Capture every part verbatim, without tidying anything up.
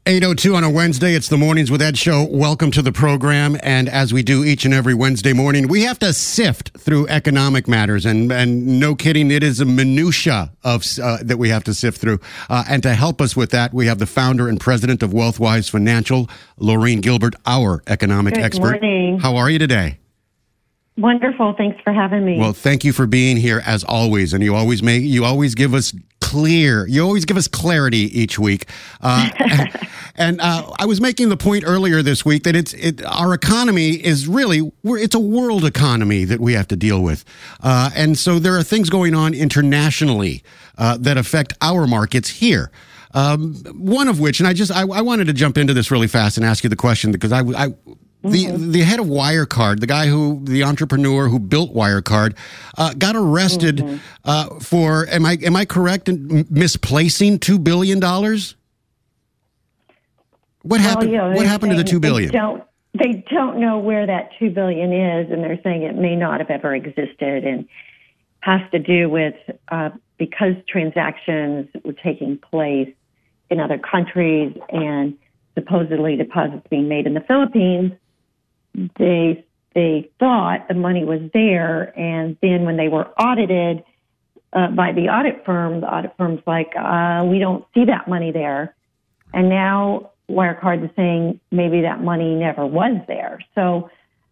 eight oh two on a Wednesday. It's the Mornings with Ed show. Welcome to the program. And as we do each and every Wednesday morning, we have to sift through economic matters. And and no kidding, it is a minutia of uh, that we have to sift through. Uh, and to help us with that, we have the founder and president of Wealthwise Financial, Laureen Gilbert, our economic Good expert. Morning. How are you today? Wonderful. Thanks for having me. Well, thank you for being here as always. And you always make, you always give us clear, you always give us clarity each week. Uh, and and uh, I was making the point earlier this week that it's, it, our economy is really, we're, it's a world economy that we have to deal with. Uh, and so there are things going on internationally uh, that affect our markets here. Um, one of which, and I just, I, I wanted to jump into this really fast and ask you the question because I, I The mm-hmm. the head of Wirecard, the guy who, the entrepreneur who built Wirecard, uh, got arrested mm-hmm. uh, for, am I am I correct in misplacing two billion dollars? What well, happened? Yeah, what happened to the two billion dollars? They don't, they don't know where that two billion dollars is, and they're saying it may not have ever existed, and has to do with uh, because transactions were taking place in other countries and supposedly deposits being made in the Philippines. They they thought the money was there, and then when they were audited uh, by the audit firm, the audit firm's like, uh, we don't see that money there. And now Wirecard is saying maybe that money never was there. So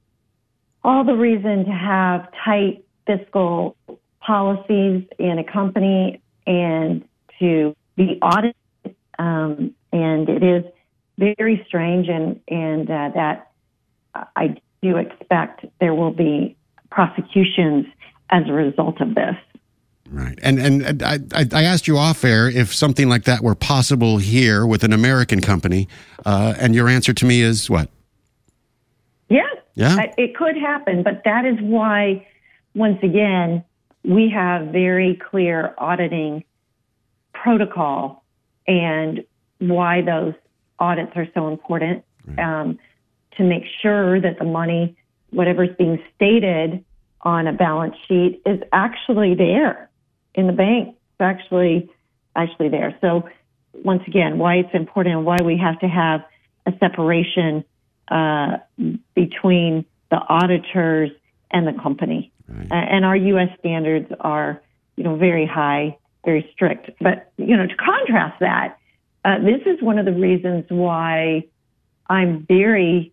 all the reason to have tight fiscal policies in a company and to be audited, um, and it is very strange, and, and uh, that I do expect there will be prosecutions as a result of this. Right. And and I, I asked you off air if something like that were possible here with an American company, uh, and your answer to me is what? Yeah. Yeah. It could happen, but that is why, once again, we have very clear auditing protocol and why those audits are so important. Right. Um, to make sure that the money, whatever's being stated on a balance sheet, is actually there in the bank. It's actually actually there. So once again, why it's important and why we have to have a separation uh, between the auditors and the company. Right. Uh, and our U S standards are, you know, very high, very strict. But, you know, to contrast that, uh, this is one of the reasons why I'm very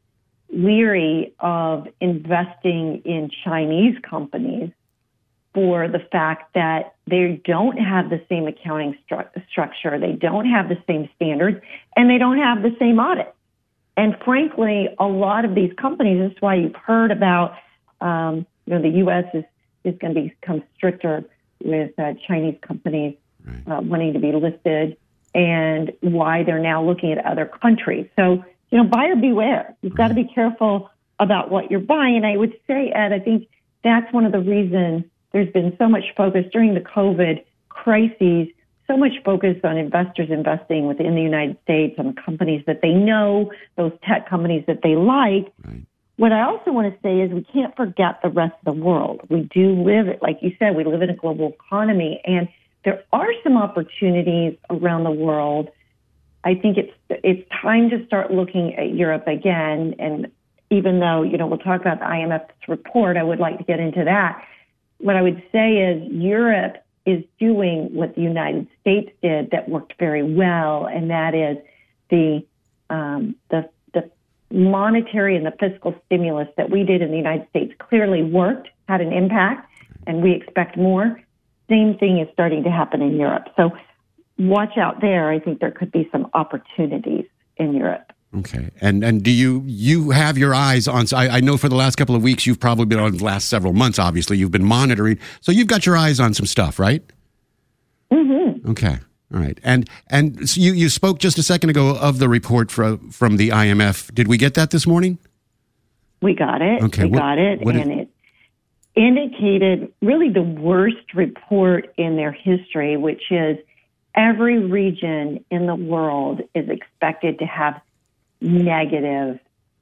leery of investing in Chinese companies, for the fact that they don't have the same accounting stru- structure, they don't have the same standards, and they don't have the same audit. And frankly, a lot of these companies, this is why you've heard about, um, you know, the U S is, is going to become stricter with uh, Chinese companies uh, wanting to be listed, and why they're now looking at other countries. So, you know, buyer beware. You've got to be careful about what you're buying. And I would say, Ed, I think that's one of the reasons there's been so much focus during the COVID crises, so much focus on investors investing within the United States, on companies that they know, those tech companies that they like. Right. What I also want to say is we can't forget the rest of the world. We do live, like you said, we live in a global economy, and there are some opportunities around the world. I think it's it's time to start looking at Europe again. And even though, you know, we'll talk about the I M F's report, I would like to get into that. What I would say is Europe is doing what the United States did that worked very well, and that is the um, the the monetary and the fiscal stimulus that we did in the United States clearly worked, had an impact, and we expect more. Same thing is starting to happen in Europe. So watch out there. I think there could be some opportunities in Europe. Okay. And and do you you have your eyes on, I, I know for the last couple of weeks, you've probably been on the last several months, obviously, you've been monitoring. So you've got your eyes on some stuff, right? Mm-hmm. Okay. All right. And and so you, you spoke just a second ago of the report from, from the I M F. Did we get that this morning? We got it. Okay. We what, got it. What and is, it indicated really the worst report in their history, which is every region in the world is expected to have negative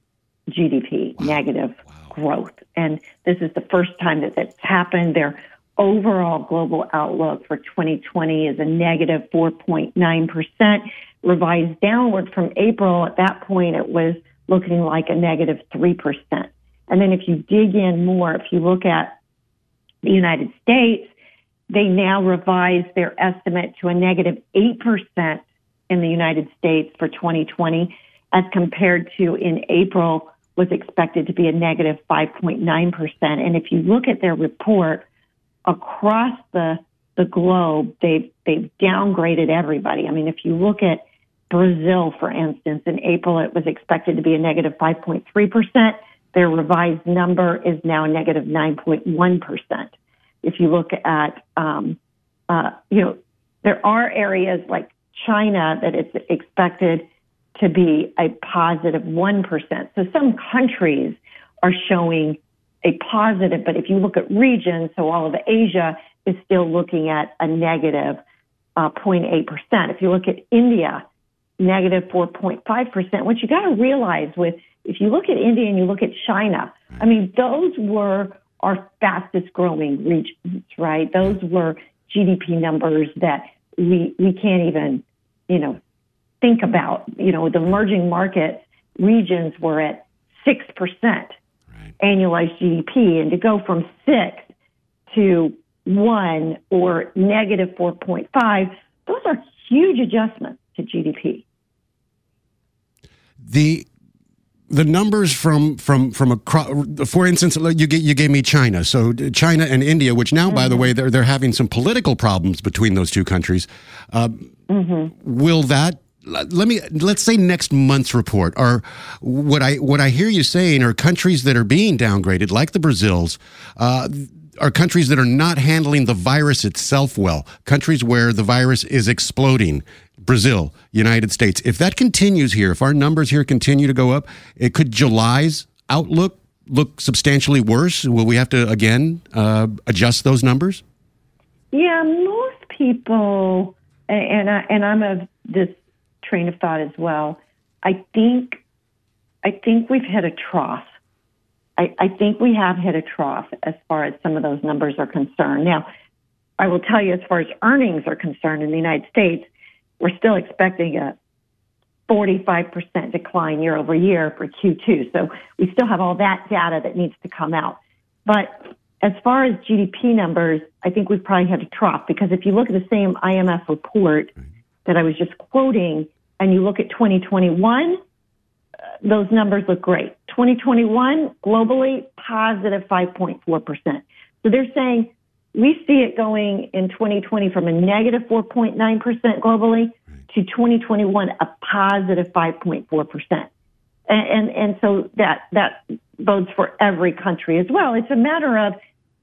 G D P, wow. negative wow. growth. And this is the first time that that's happened. Their overall global outlook for twenty twenty is a negative four point nine percent. revised downward from April. At that point, it was looking like a negative three percent. And then if you dig in more, if you look at the United States, they now revised their estimate to a negative eight percent in the United States for twenty twenty, as compared to in April was expected to be a negative five point nine percent. And if you look at their report across the the globe, they've, they've downgraded everybody. I mean, if you look at Brazil, for instance, in April, it was expected to be a negative five point three percent. Their revised number is now a negative nine point one percent. If you look at, um, uh, you know, there are areas like China that it's expected to be a positive one percent. So some countries are showing a positive, but if you look at regions, so all of Asia is still looking at a negative uh, zero point eight percent. If you look at India, negative four point five percent. What you got to realize with, if you look at India and you look at China, I mean, those were our fastest growing regions, right? Those were G D P numbers that we we can't even, you know, think about. You know, the emerging market regions were at six percent right. annualized G D P, and to go from six to one or negative four point five, those are huge adjustments to G D P. The the numbers from from from a, for instance, you get, you gave me China. So China and India, which now, mm-hmm. by the way, they're they're having some political problems between those two countries. Uh, mm-hmm. Will that? Let me let's say next month's report, or what I what I hear you saying are countries that are being downgraded, like the Brazils. Uh, are countries that are not handling the virus itself well, countries where the virus is exploding. Brazil, United States. If that continues here, if our numbers here continue to go up, it could July's outlook look substantially worse. Will we have to, again, uh, adjust those numbers? Yeah, most people, and, I, and I'm of this train of thought as well, I think, I think we've hit a trough. I, I think we have hit a trough as far as some of those numbers are concerned. Now, I will tell you, as far as earnings are concerned in the United States, we're still expecting a forty-five percent decline year over year for Q two. So we still have all that data that needs to come out. But as far as G D P numbers, I think we've probably hit a trough, because if you look at the same I M F report that I was just quoting and you look at twenty twenty-one, those numbers look great. twenty twenty-one, globally, positive five point four percent. So they're saying we see it going in twenty twenty from a negative four point nine percent globally to twenty twenty-one, a positive five point four percent. And, and, and so that, that bodes for every country as well. It's a matter of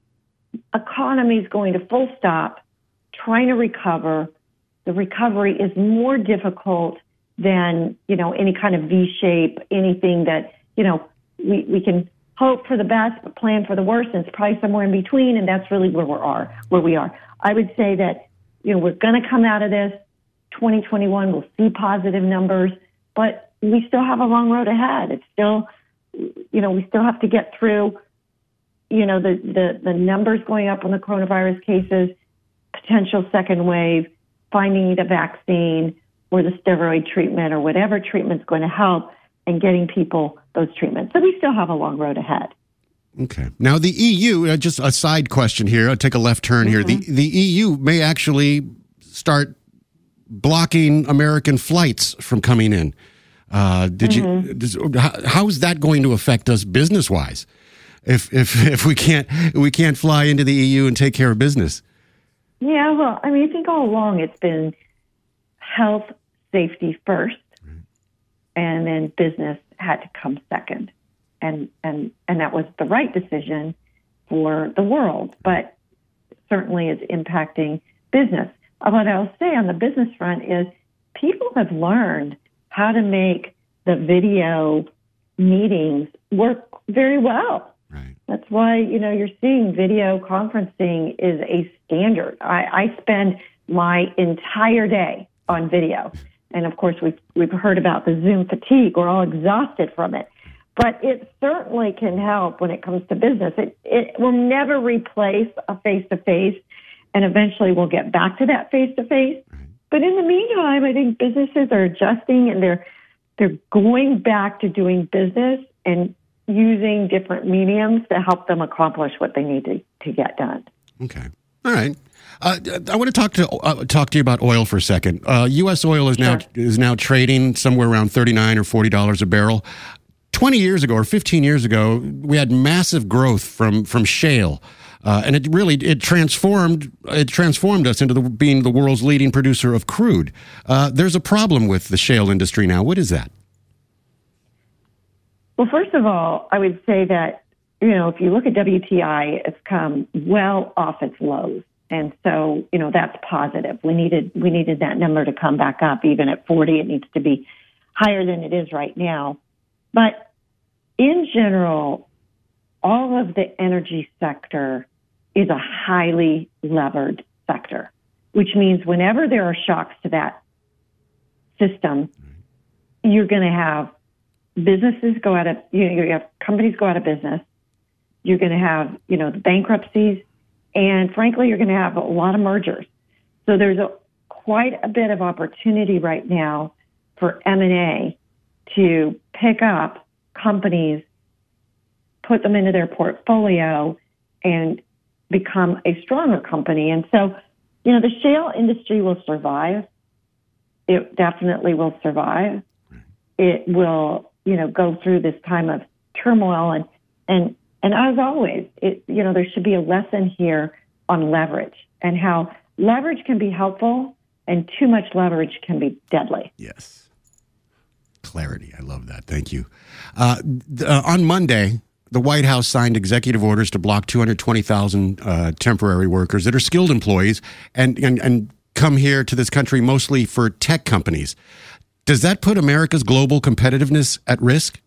economies going to full stop, trying to recover. The recovery is more difficult than, you know, any kind of V shape, anything that, you know, we, we can hope for the best, but plan for the worst, and it's probably somewhere in between, and that's really where we are, where we are. I would say that, you know, we're going to come out of this. twenty twenty-one, we'll see positive numbers, but we still have a long road ahead. It's still, you know, we still have to get through, you know, the, the, the numbers going up on the coronavirus cases, potential second wave, finding the vaccine or the steroid treatment or whatever treatment's going to help, and getting people those treatments. So we still have a long road ahead. Okay. Now, the E U, uh, just a side question here. I'll take a left turn mm-hmm. here. The, the E U may actually start blocking American flights from coming in. Uh, did mm-hmm. you? Does, how, how is that going to affect us business-wise? If if if we can't we can't fly into the E U and take care of business? Yeah. Well, I mean, I think all along it's been health, safety first, right. and then business had to come second. And, and, and that was the right decision for the world, but certainly is impacting business. What I'll say on the business front is people have learned how to make the video meetings work very well. Right. That's why, you know, you're seeing video conferencing is a standard. I, I spend my entire day on video. And of course, we've, we've heard about the Zoom fatigue. We're all exhausted from it. But it certainly can help when it comes to business. It, it will never replace a face-to-face, and eventually we'll get back to that face-to-face. But in the meantime, I think businesses are adjusting and they're they're going back to doing business and using different mediums to help them accomplish what they need to, to get done. Okay. All right. Uh, I want to talk to uh, talk to you about oil for a second. Uh, U S oil is now Sure. is now trading somewhere around thirty-nine or forty dollars a barrel. Twenty years ago or fifteen years ago, we had massive growth from from shale, uh, and it really it transformed it transformed us into the, being the world's leading producer of crude. Uh, there's a problem with the shale industry now. What is that? Well, first of all, I would say that, you know, if you look at W T I, it's come well off its lows. And so, you know, that's positive. We needed we needed that number to come back up. Even at forty, it needs to be higher than it is right now. But in general, all of the energy sector is a highly levered sector, which means whenever there are shocks to that system, you're going to have businesses go out of, you know, you have companies go out of business. You're going to have, you know, the bankruptcies. And frankly, you're going to have a lot of mergers. So there's a, quite a bit of opportunity right now for M and A to pick up companies, put them into their portfolio, and become a stronger company. And so, you know, the shale industry will survive. It definitely will survive. It will, you know, go through this time of turmoil and, and, And as always, it, you know, there should be a lesson here on leverage and how leverage can be helpful and too much leverage can be deadly. Yes. Clarity. I love that. Thank you. Uh, th- uh, on Monday, the White House signed executive orders to block two hundred twenty thousand uh, temporary workers that are skilled employees and, and, and come here to this country mostly for tech companies. Does that put America's global competitiveness at risk?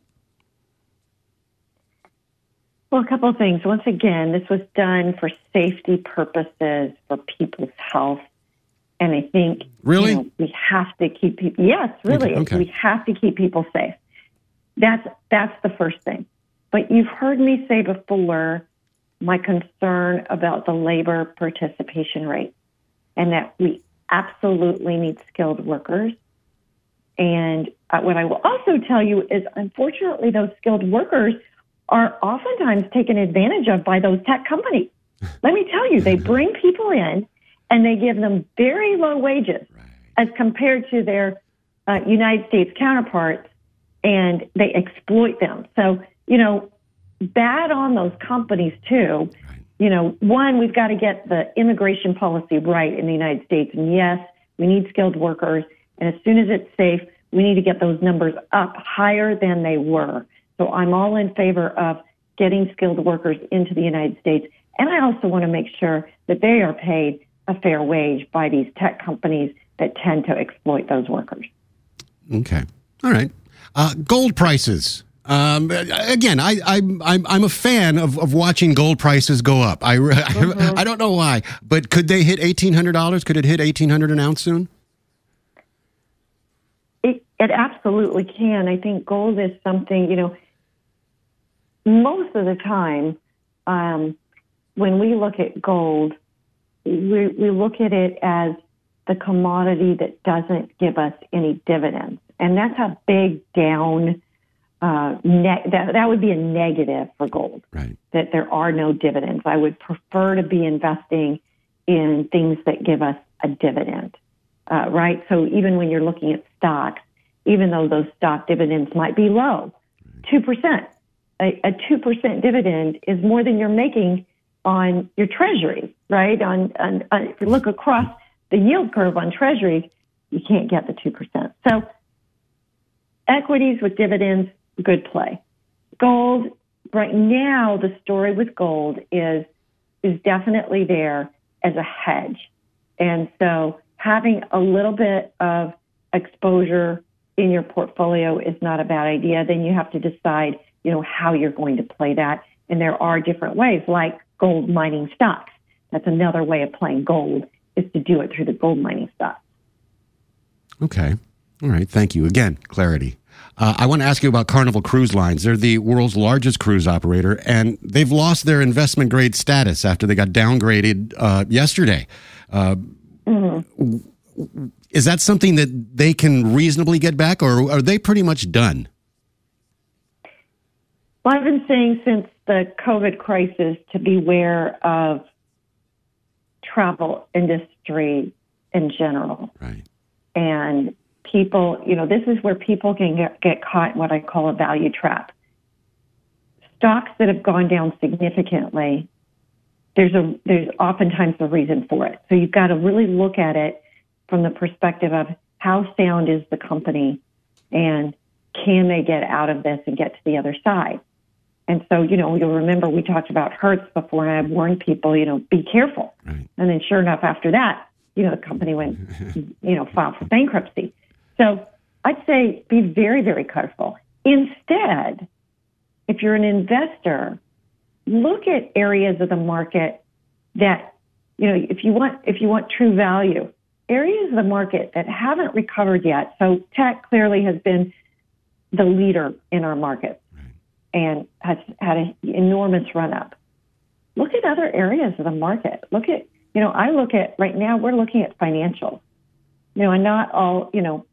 Well, a couple of things. Once again, this was done for safety purposes, for people's health. And I think Really? you know, we have to keep people, yes, really, Okay, okay. we have to keep people safe. That's, that's the first thing. But you've heard me say before my concern about the labor participation rate and that we absolutely need skilled workers. And uh, what I will also tell you is, unfortunately, those skilled workers are oftentimes taken advantage of by those tech companies. Let me tell you, they bring people in and they give them very low wages Right. as compared to their uh, United States counterparts, and they exploit them. So, you know, bad on those companies too. Right. You know, one, we've got to get the immigration policy right in the United States. And yes, we need skilled workers. And as soon as it's safe, we need to get those numbers up higher than they were. So I'm all in favor of getting skilled workers into the United States. And I also want to make sure that they are paid a fair wage by these tech companies that tend to exploit those workers. Okay. All right. Uh, gold prices. Um, again, I, I, I'm I'm a fan of, of watching gold prices go up. I, mm-hmm. I, I don't know why, but could they hit eighteen hundred dollars? Could it hit eighteen hundred dollars an ounce soon? It, it absolutely can. I think gold is something, you know, most of the time um, when we look at gold, we, we look at it as the commodity that doesn't give us any dividends. And that's a big down, uh, ne- that, that would be a negative for gold, right? That there are no dividends. I would prefer to be investing in things that give us a dividend, uh, right? So even when you're looking at stocks, even though those stock dividends might be low, two percent, a, a two percent dividend is more than you're making on your treasuries, right? On, on, on if you look across the yield curve on treasuries, you can't get the two percent. So equities with dividends, good play. Gold, right now, the story with gold is is definitely there as a hedge. And so having a little bit of exposure in your portfolio is not a bad idea. Then you have to decide, you know, how you're going to play that. And there are different ways, like gold mining stocks. That's another way of playing gold, is to do it through the gold mining stocks. Okay. All right. Thank you. Again, clarity. Uh, I want to ask you about Carnival Cruise Lines. They're the world's largest cruise operator, and they've lost their investment grade status after they got downgraded uh, yesterday. Uh, mm-hmm. is that something that they can reasonably get back, or are they pretty much done? Well, I've been saying since the COVID crisis to beware of travel industry in general. Right. And people, you know, this is where people can get, get caught in what I call a value trap. Stocks that have gone down significantly, there's a there's oftentimes a reason for it. So you've got to really look at it from the perspective of how sound is the company and can they get out of this and get to the other side. And so, you know, you'll remember we talked about Hertz before, and I warned people, you know, be careful. Right. And then sure enough, after that, you know, the company went, you know, filed for bankruptcy. So I'd say be very, very careful. Instead, if you're an investor, look at areas of the market that, you know, if you want, if you want true value, areas of the market that haven't recovered yet. So tech clearly has been the leader in our market and has had an enormous run up. Look at other areas of the market. Look at, you know, I look at right now, we're looking at financials. You know, and not all, you know,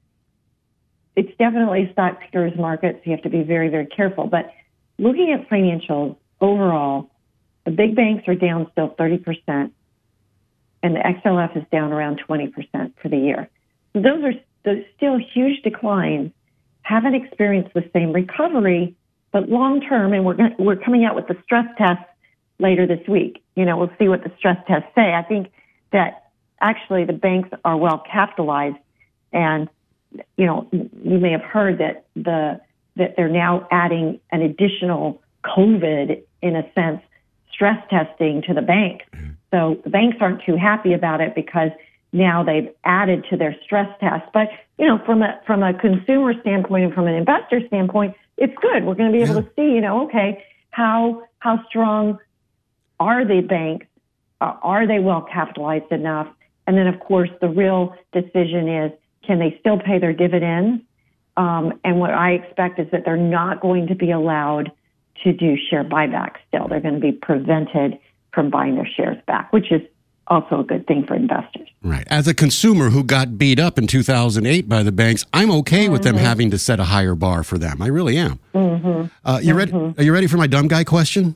it's definitely a stock pickers market, so you have to be very, very careful. But looking at financials overall, the big banks are down still thirty percent, and the X L F is down around twenty percent for the year. So those are those still huge declines, haven't experienced the same recovery, but long term, and we're gonna, we're coming out with the stress tests later this week. You know, we'll see what the stress tests say. I think that actually the banks are well capitalized, and you know, you may have heard that the that they're now adding an additional COVID, in a sense, stress testing to the banks. So the banks aren't too happy about it because now they've added to their stress test. But you know, from a from a consumer standpoint and from an investor standpoint, it's good. We're going to be able to see, you know, okay, how how strong are the banks? Uh, are they well capitalized enough? And then, of course, the real decision is, can they still pay their dividends? Um, and what I expect is that they're not going to be allowed to do share buybacks still. They're going to be prevented from buying their shares back, which is also a good thing for investors. Right. As a consumer who got beat up in two thousand eight by the banks, I'm okay mm-hmm. with them having to set a higher bar for them. I really am. Mm-hmm. Uh, you mm-hmm. ready? Are you ready for my dumb guy question?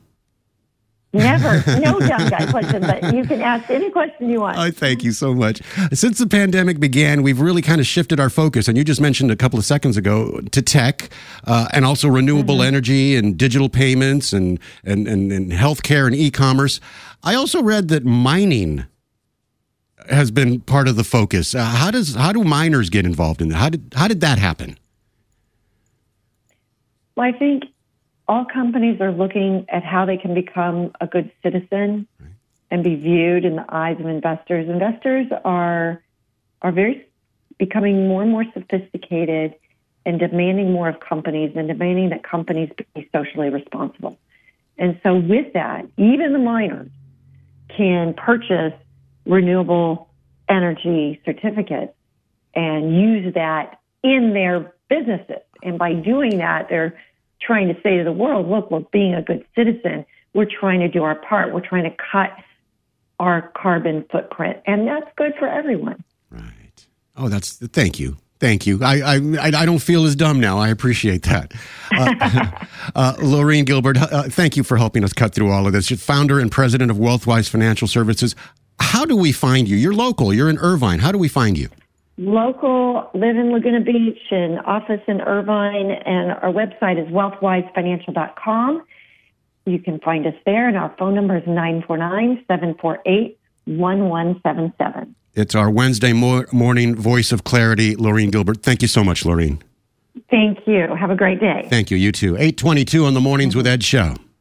Never. No dumb guy question, but you can ask any question you want. I thank you so much. Since the pandemic began, we've really kind of shifted our focus, and you just mentioned a couple of seconds ago, to tech uh, and also renewable mm-hmm. energy and digital payments and, and, and, and healthcare and e-commerce. I also read that mining has been part of the focus. Uh, how does how do miners get involved in that? How did how did that happen? Well, I think all companies are looking at how they can become a good citizen right. and be viewed in the eyes of investors. Investors are are very becoming more and more sophisticated and demanding more of companies and demanding that companies be socially responsible. And so with that, even the miners can purchase renewable energy certificates and use that in their businesses. And by doing that, they're trying to say to the world, look, we're being a good citizen. We're trying to do our part. We're trying to cut our carbon footprint. And that's good for everyone. Right. Oh, that's, thank you. Thank you. I I, I don't feel as dumb now. I appreciate that. Uh, uh, Laureen Gilbert, uh, thank you for helping us cut through all of this. You're founder and president of WealthWise Financial Services. How do we find you? You're local. You're in Irvine. How do we find you? Local, live in Laguna Beach, and office in Irvine, and our website is wealth wise financial dot com. You can find us there, and our phone number is nine four nine, seven four eight, one one seven seven. It's our Wednesday mo- morning voice of clarity, Laureen Gilbert. Thank you so much, Laureen. Thank you. Have a great day. Thank you. You too. eight twenty-two on the Mornings with Ed show.